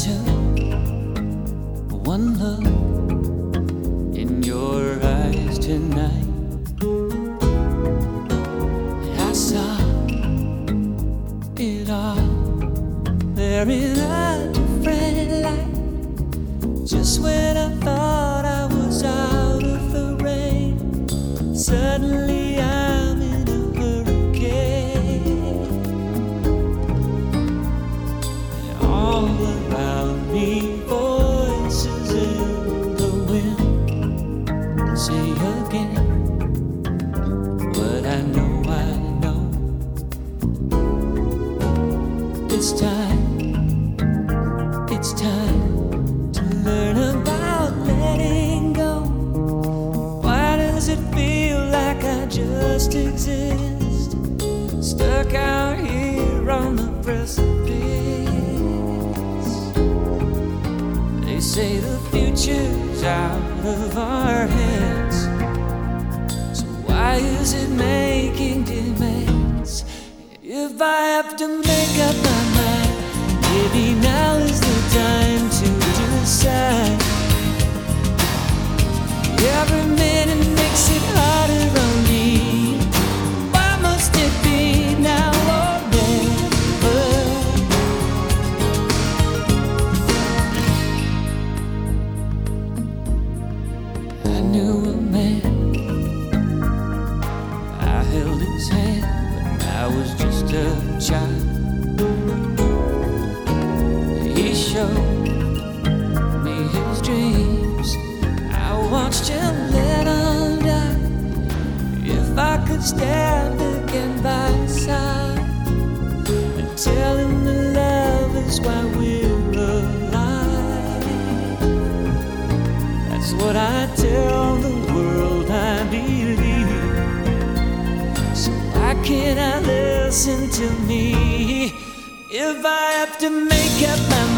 took one look in your eyes tonight, I saw it all there in a different light. Just when I thought I was out of the rain, suddenly I'm in a hurricane. And all around me, voices in the wind say again what I know. It's time to learn about letting go. Why does it feel like I just exist, stuck out here on the precipice? They say the future's out of our hands, so why is it making demands? If I have to make up my mind, maybe now is the time to decide. Every minute makes it harder on me. Why must it be now or never? I knew a man, I held his hand, but I was just a child. He showed me his dreams, I watched him let them die. If I could stand again by his side and tell him that love is why we're alive, that's what I tell the world I believe. So why can't I listen to me? If I have to make up my mind,